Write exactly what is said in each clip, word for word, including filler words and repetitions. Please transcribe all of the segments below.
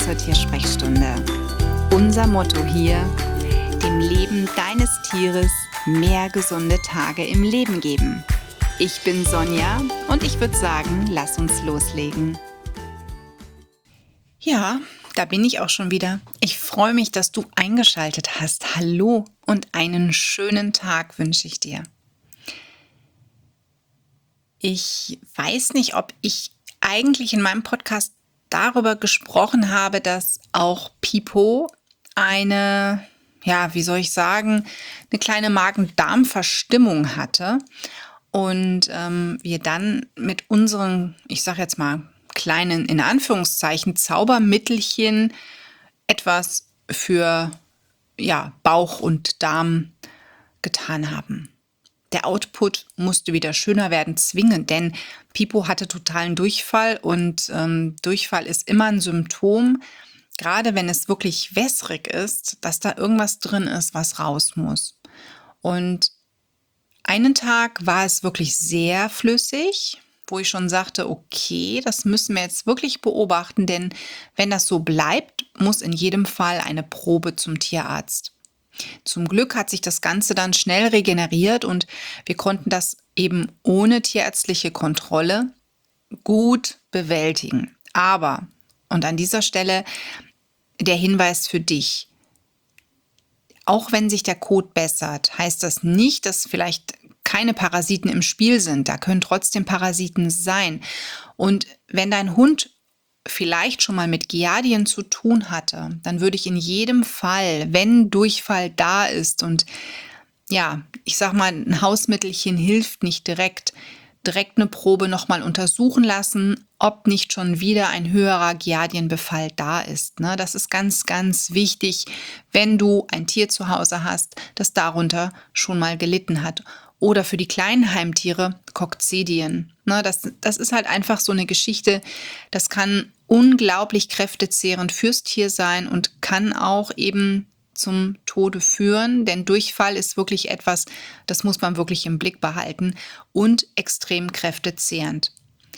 zur Tiersprechstunde. Unser Motto hier: dem Leben deines Tieres mehr gesunde Tage im Leben geben. Ich bin Sonja und ich würde sagen, lass uns loslegen. Ja, da bin ich auch schon wieder. Ich freue mich, dass du eingeschaltet hast. Hallo und einen schönen Tag wünsche ich dir. Ich weiß nicht, ob ich eigentlich in meinem Podcast darüber gesprochen habe, dass auch Pipo eine, ja, wie soll ich sagen, eine kleine Magen-Darm-Verstimmung hatte und ähm, wir dann mit unseren, ich sage jetzt mal, kleinen, in Anführungszeichen, Zaubermittelchen etwas für ja, Bauch und Darm getan haben. Der Output musste wieder schöner werden, zwingend, denn Pipo hatte totalen Durchfall und ähm, Durchfall ist immer ein Symptom, gerade wenn es wirklich wässrig ist, dass da irgendwas drin ist, was raus muss. Und einen Tag war es wirklich sehr flüssig, wo ich schon sagte, okay, das müssen wir jetzt wirklich beobachten, denn wenn das so bleibt, muss in jedem Fall eine Probe zum Tierarzt. Zum Glück hat sich das Ganze dann schnell regeneriert und wir konnten das eben ohne tierärztliche Kontrolle gut bewältigen. Aber, und an dieser Stelle der Hinweis für dich, auch wenn sich der Kot bessert, heißt das nicht, dass vielleicht keine Parasiten im Spiel sind. Da können trotzdem Parasiten sein. Und wenn dein Hund vielleicht schon mal mit Giardien zu tun hatte, dann würde ich in jedem Fall, wenn Durchfall da ist und ja, ich sag mal, ein Hausmittelchen hilft nicht direkt, direkt eine Probe nochmal untersuchen lassen, ob nicht schon wieder ein höherer Giardienbefall da ist. Ne? Das ist ganz, ganz wichtig, wenn du ein Tier zu Hause hast, das darunter schon mal gelitten hat. Oder für die kleinen Heimtiere Kokzedien. Ne, das, das ist halt einfach so eine Geschichte, das kann unglaublich kräftezehrend fürs Tier sein und kann auch eben zum Tode führen, denn Durchfall ist wirklich etwas, das muss man wirklich im Blick behalten und extrem kräftezehrend.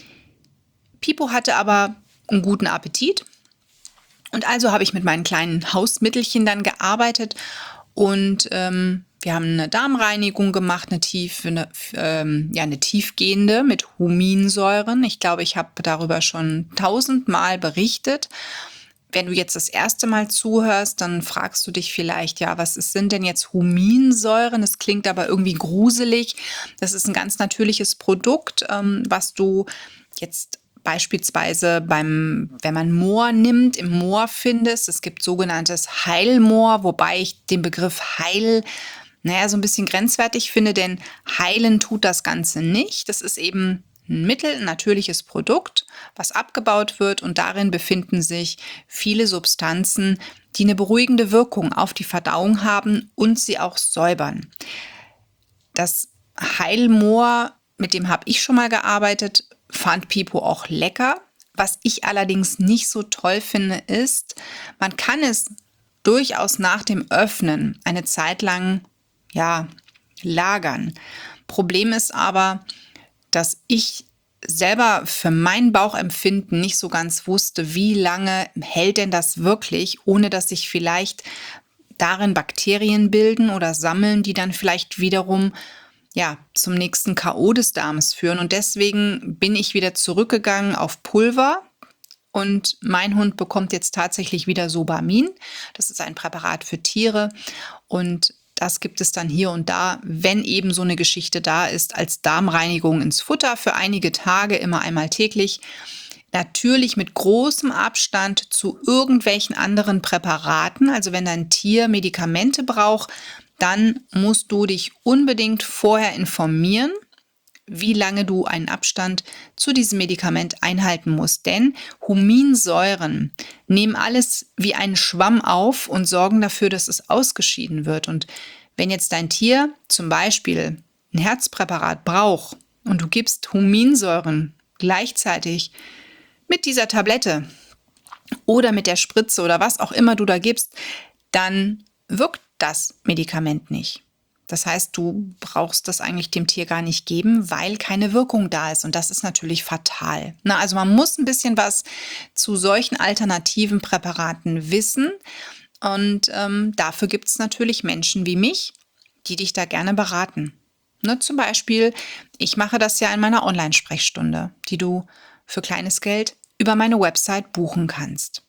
Pipo hatte aber einen guten Appetit und also habe ich mit meinen kleinen Hausmittelchen dann gearbeitet und ähm, wir haben eine Darmreinigung gemacht, eine, tiefe, eine, ähm, ja, eine tiefgehende mit Huminsäuren. Ich glaube, ich habe darüber schon tausendmal berichtet. Wenn du jetzt das erste Mal zuhörst, dann fragst du dich vielleicht, ja, was ist, sind denn jetzt Huminsäuren? Das klingt aber irgendwie gruselig. Das ist ein ganz natürliches Produkt, ähm, was du jetzt beispielsweise beim, wenn man Moor nimmt, im Moor findest. Es gibt sogenanntes Heilmoor, wobei ich den Begriff Heil naja, so ein bisschen grenzwertig finde, denn heilen tut das Ganze nicht. Das ist eben ein Mittel, ein natürliches Produkt, was abgebaut wird und darin befinden sich viele Substanzen, die eine beruhigende Wirkung auf die Verdauung haben und sie auch säubern. Das Heilmoor, mit dem habe ich schon mal gearbeitet, fand Pipo auch lecker. Was ich allerdings nicht so toll finde, ist, man kann es durchaus nach dem Öffnen eine Zeit lang ja, lagern. Problem ist aber, dass ich selber für mein Bauchempfinden nicht so ganz wusste, wie lange hält denn das wirklich, ohne dass sich vielleicht darin Bakterien bilden oder sammeln, die dann vielleicht wiederum ja, zum nächsten K O des Darms führen. Und deswegen bin ich wieder zurückgegangen auf Pulver. Und mein Hund bekommt jetzt tatsächlich wieder Sobamin. Das ist ein Präparat für Tiere. Und das gibt es dann hier und da, wenn eben so eine Geschichte da ist, als Darmreinigung ins Futter für einige Tage, immer einmal täglich. Natürlich mit großem Abstand zu irgendwelchen anderen Präparaten. Also wenn dein Tier Medikamente braucht, dann musst du dich unbedingt vorher informieren, wie lange du einen Abstand zu diesem Medikament einhalten musst. Denn Huminsäuren nehmen alles wie einen Schwamm auf und sorgen dafür, dass es ausgeschieden wird. Und wenn jetzt dein Tier zum Beispiel ein Herzpräparat braucht und du gibst Huminsäuren gleichzeitig mit dieser Tablette oder mit der Spritze oder was auch immer du da gibst, dann wirkt das Medikament nicht. Das heißt, du brauchst das eigentlich dem Tier gar nicht geben, weil keine Wirkung da ist. Und das ist natürlich fatal. Na, also man muss ein bisschen was zu solchen alternativen Präparaten wissen. Und ähm, dafür gibt es natürlich Menschen wie mich, die dich da gerne beraten. Ne, zum Beispiel, ich mache das ja in meiner Online-Sprechstunde, die du für kleines Geld über meine Website buchen kannst.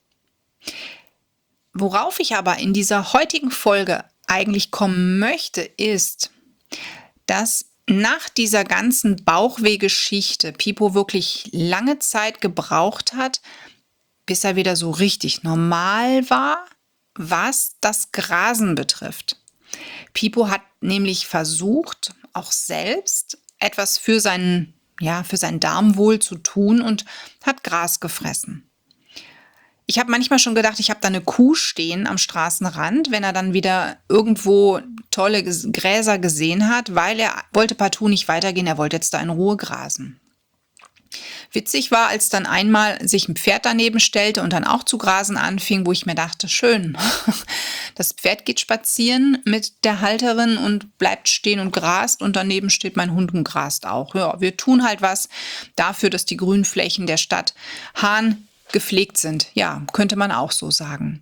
Worauf ich aber in dieser heutigen Folge eigentlich kommen möchte, ist, dass nach dieser ganzen Bauchweh-Geschichte Pipo wirklich lange Zeit gebraucht hat, bis er wieder so richtig normal war, was das Grasen betrifft. Pipo hat nämlich versucht, auch selbst etwas für seinen, ja, für sein Darmwohl zu tun und hat Gras gefressen. Ich habe manchmal schon gedacht, ich habe da eine Kuh stehen am Straßenrand, wenn er dann wieder irgendwo tolle Gräser gesehen hat, weil er wollte partout nicht weitergehen, er wollte jetzt da in Ruhe grasen. Witzig war, als dann einmal sich ein Pferd daneben stellte und dann auch zu grasen anfing, wo ich mir dachte, schön, das Pferd geht spazieren mit der Halterin und bleibt stehen und grast und daneben steht mein Hund und grast auch. Ja, wir tun halt was dafür, dass die Grünflächen der Stadt Hahn gepflegt sind. Ja, könnte man auch so sagen.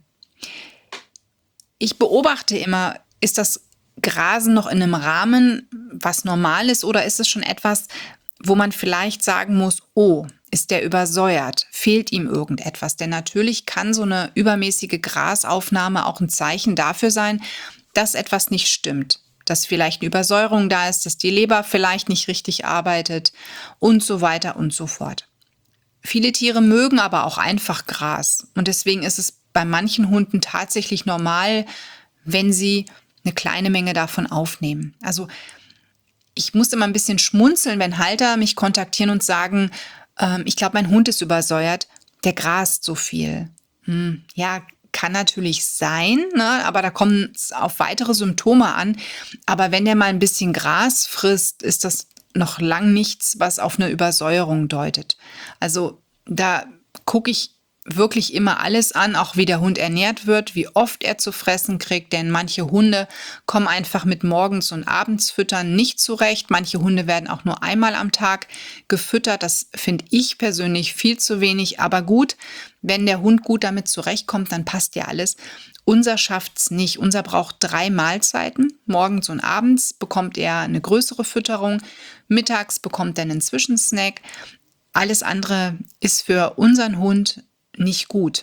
Ich beobachte immer, ist das Grasen noch in einem Rahmen, was normal ist, oder ist es schon etwas, wo man vielleicht sagen muss, oh, ist der übersäuert? Fehlt ihm irgendetwas? Denn natürlich kann so eine übermäßige Grasaufnahme auch ein Zeichen dafür sein, dass etwas nicht stimmt. Dass vielleicht eine Übersäuerung da ist, dass die Leber vielleicht nicht richtig arbeitet und so weiter und so fort. Viele Tiere mögen aber auch einfach Gras. Und deswegen ist es bei manchen Hunden tatsächlich normal, wenn sie eine kleine Menge davon aufnehmen. Also ich muss immer ein bisschen schmunzeln, wenn Halter mich kontaktieren und sagen, ähm, ich glaube, mein Hund ist übersäuert, der grast so viel. Hm, ja, kann natürlich sein, ne? Aber da kommt es auf weitere Symptome an. Aber wenn der mal ein bisschen Gras frisst, ist das noch lang nichts, was auf eine Übersäuerung deutet. Also da gucke ich wirklich immer alles an, auch wie der Hund ernährt wird, wie oft er zu fressen kriegt, denn manche Hunde kommen einfach mit morgens und abends füttern nicht zurecht. Manche Hunde werden auch nur einmal am Tag gefüttert. Das finde ich persönlich viel zu wenig, aber gut, wenn der Hund gut damit zurechtkommt, dann passt ja alles. Unser schafft's nicht. Unser braucht drei Mahlzeiten. Morgens und abends bekommt er eine größere Fütterung. Mittags bekommt er einen Zwischensnack. Alles andere ist für unseren Hund nicht gut.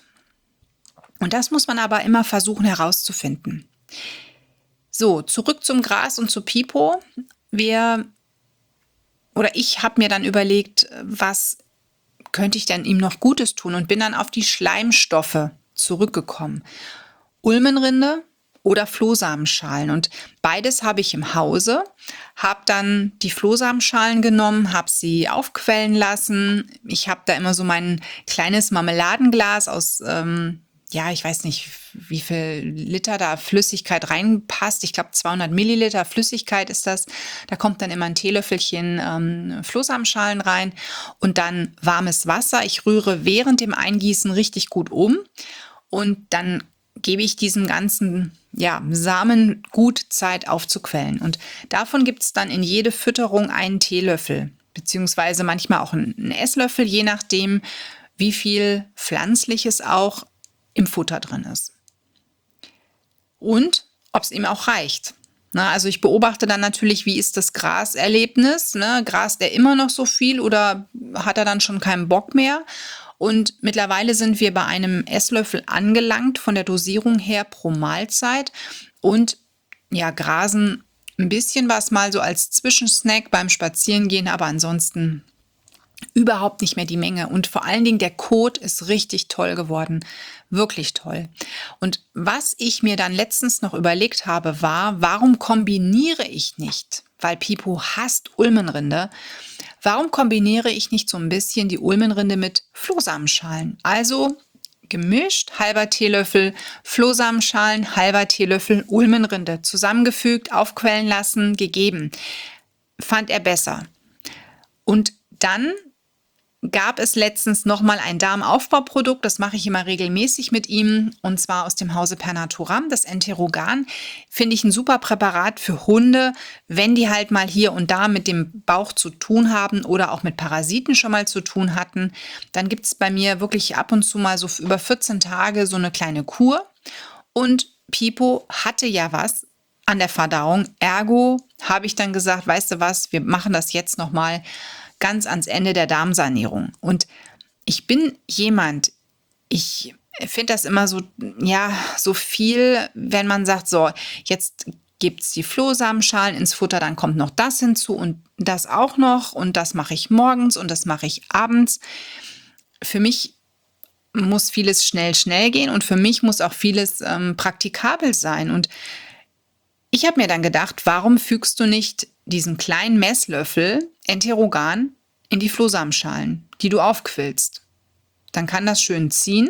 Und das muss man aber immer versuchen herauszufinden. So, zurück zum Gras und zu Pipo. Wir oder ich habe mir dann überlegt, was könnte ich denn ihm noch Gutes tun und bin dann auf die Schleimstoffe zurückgekommen. Ulmenrinde oder Flohsamenschalen. Und beides habe ich im Hause, habe dann die Flohsamenschalen genommen, habe sie aufquellen lassen. Ich habe da immer so mein kleines Marmeladenglas aus, ähm, ja, ich weiß nicht, wie viel Liter da Flüssigkeit reinpasst. Ich glaube, zweihundert Milliliter Flüssigkeit ist das. Da kommt dann immer ein Teelöffelchen ähm, Flohsamenschalen rein und dann warmes Wasser. Ich rühre während dem Eingießen richtig gut um und dann gebe ich diesem ganzen ja, Samen gut Zeit aufzuquellen. Und davon gibt es dann in jede Fütterung einen Teelöffel, beziehungsweise manchmal auch einen Esslöffel, je nachdem, wie viel Pflanzliches auch im Futter drin ist. Und ob es ihm auch reicht. Na, also ich beobachte dann natürlich, wie ist das Graserlebnis? Ne? Grast er immer noch so viel oder hat er dann schon keinen Bock mehr? Und mittlerweile sind wir bei einem Esslöffel angelangt von der Dosierung her pro Mahlzeit und ja, grasen ein bisschen was mal so als Zwischensnack beim Spazierengehen, aber ansonsten überhaupt nicht mehr die Menge. Und vor allen Dingen der Kot ist richtig toll geworden, wirklich toll. Und was ich mir dann letztens noch überlegt habe, war, warum kombiniere ich nicht? Weil Pipo hasst Ulmenrinde. Warum kombiniere ich nicht so ein bisschen die Ulmenrinde mit Flohsamenschalen? Also gemischt, halber Teelöffel Flohsamenschalen, halber Teelöffel Ulmenrinde. Zusammengefügt, aufquellen lassen, gegeben. Fand er besser. Und dann gab es letztens nochmal ein Darmaufbauprodukt, das mache ich immer regelmäßig mit ihm, und zwar aus dem Hause Pernaturam, das Enterogan. Finde ich ein super Präparat für Hunde, wenn die halt mal hier und da mit dem Bauch zu tun haben oder auch mit Parasiten schon mal zu tun hatten. Dann gibt es bei mir wirklich ab und zu mal so über vierzehn Tage so eine kleine Kur. Und Pipo hatte ja was an der Verdauung. Ergo habe ich dann gesagt, weißt du was, wir machen das jetzt nochmal ganz ans Ende der Darmsanierung. Und ich bin jemand, ich finde das immer so, ja, so viel, wenn man sagt, so, jetzt gibt es die Flohsamenschalen ins Futter, dann kommt noch das hinzu und das auch noch und das mache ich morgens und das mache ich abends. Für mich muss vieles schnell, schnell gehen und für mich muss auch vieles ähm, praktikabel sein. Und ich habe mir dann gedacht, warum fügst du nicht diesen kleinen Messlöffel Enterogan in die Flohsamenschalen, die du aufquillst? Dann kann das schön ziehen,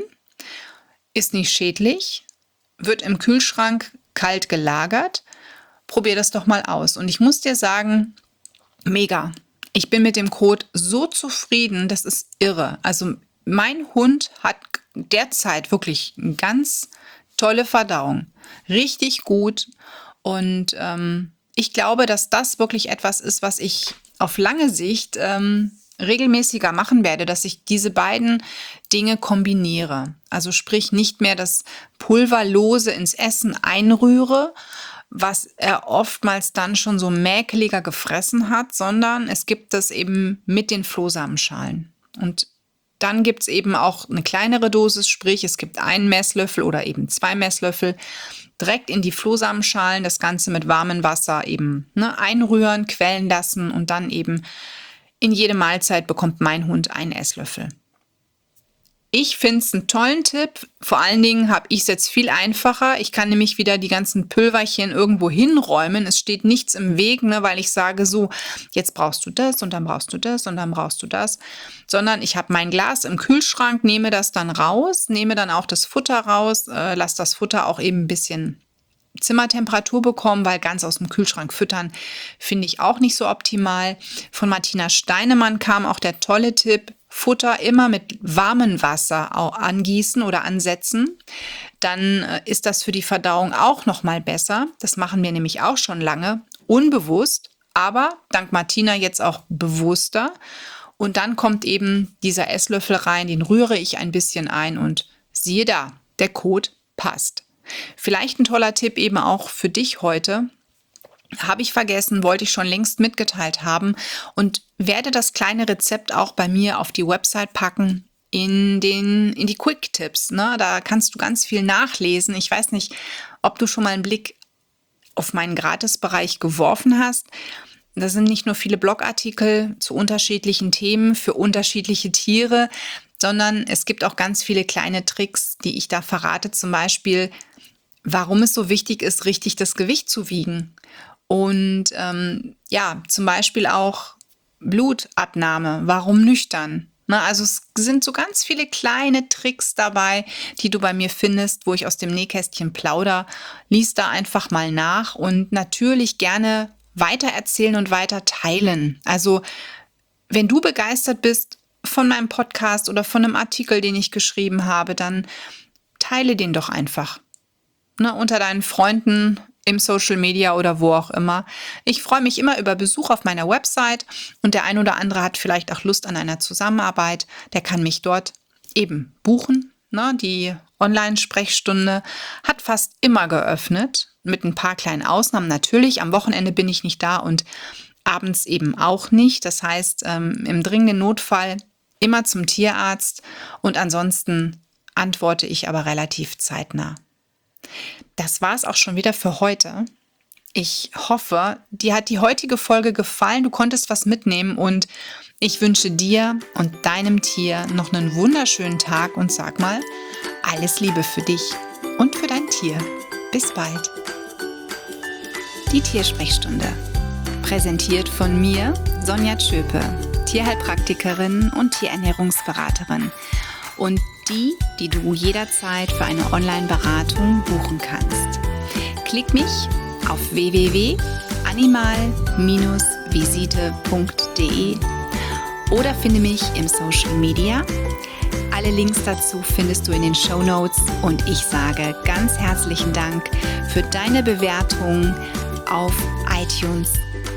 ist nicht schädlich, wird im Kühlschrank kalt gelagert. Probier das doch mal aus. Und ich muss dir sagen, mega. Ich bin mit dem Code so zufrieden, das ist irre. Also mein Hund hat derzeit wirklich eine ganz tolle Verdauung. Richtig gut. Und ähm, ich glaube, dass das wirklich etwas ist, was ich auf lange Sicht ähm, regelmäßiger machen werde, dass ich diese beiden Dinge kombiniere. Also sprich nicht mehr das Pulverlose ins Essen einrühre, was er oftmals dann schon so mäkeliger gefressen hat, sondern es gibt es eben mit den Flohsamenschalen. Und dann gibt es eben auch eine kleinere Dosis, sprich es gibt einen Messlöffel oder eben zwei Messlöffel, direkt in die Flohsamenschalen, das Ganze mit warmem Wasser eben ne, einrühren, quellen lassen und dann eben in jede Mahlzeit bekommt mein Hund einen Esslöffel. Ich finde es einen tollen Tipp. Vor allen Dingen habe ich es jetzt viel einfacher. Ich kann nämlich wieder die ganzen Pülverchen irgendwo hinräumen. Es steht nichts im Weg, ne, weil ich sage so, jetzt brauchst du das und dann brauchst du das und dann brauchst du das. Sondern ich habe mein Glas im Kühlschrank, nehme das dann raus, nehme dann auch das Futter raus, äh, lasse das Futter auch eben ein bisschen Zimmertemperatur bekommen, weil ganz aus dem Kühlschrank füttern finde ich auch nicht so optimal. Von Martina Steinemann kam auch der tolle Tipp, Futter immer mit warmem Wasser auch angießen oder ansetzen. Dann ist das für die Verdauung auch noch mal besser. Das machen wir nämlich auch schon lange, unbewusst, aber dank Martina jetzt auch bewusster. Und dann kommt eben dieser Esslöffel rein, den rühre ich ein bisschen ein und siehe da, der Code passt. Vielleicht ein toller Tipp eben auch für dich heute. Habe ich vergessen, wollte ich schon längst mitgeteilt haben und werde das kleine Rezept auch bei mir auf die Website packen in, den, in die Quick-Tipps. Ne? Da kannst du ganz viel nachlesen. Ich weiß nicht, ob du schon mal einen Blick auf meinen Gratisbereich geworfen hast. Da sind nicht nur viele Blogartikel zu unterschiedlichen Themen für unterschiedliche Tiere, sondern es gibt auch ganz viele kleine Tricks, die ich da verrate. Zum Beispiel, warum es so wichtig ist, richtig das Gewicht zu wiegen. Und ähm, ja, zum Beispiel auch Blutabnahme. Warum nüchtern? Na, also es sind so ganz viele kleine Tricks dabei, die du bei mir findest, wo ich aus dem Nähkästchen plauder. Lies da einfach mal nach und natürlich gerne weitererzählen und weiter teilen. Also wenn du begeistert bist von meinem Podcast oder von einem Artikel, den ich geschrieben habe, dann teile den doch einfach. Na, unter deinen Freunden, im Social Media oder wo auch immer. Ich freue mich immer über Besuch auf meiner Website und der ein oder andere hat vielleicht auch Lust an einer Zusammenarbeit. Der kann mich dort eben buchen. Ne? Die Online-Sprechstunde hat fast immer geöffnet, mit ein paar kleinen Ausnahmen natürlich. Am Wochenende bin ich nicht da und abends eben auch nicht. Das heißt, ähm, im dringenden Notfall immer zum Tierarzt und ansonsten antworte ich aber relativ zeitnah. Das war es auch schon wieder für heute. Ich hoffe, dir hat die heutige Folge gefallen, du konntest was mitnehmen und ich wünsche dir und deinem Tier noch einen wunderschönen Tag und sag mal, alles Liebe für dich und für dein Tier. Bis bald. Die Tiersprechstunde. Präsentiert von mir, Sonja Tschöpe, Tierheilpraktikerin und Tierernährungsberaterin. Und die, die du jederzeit für eine Online-Beratung buchen kannst. Klick mich auf w w w punkt animal Bindestrich visite punkt d e oder finde mich im Social Media. Alle Links dazu findest du in den Shownotes und ich sage ganz herzlichen Dank für deine Bewertung auf iTunes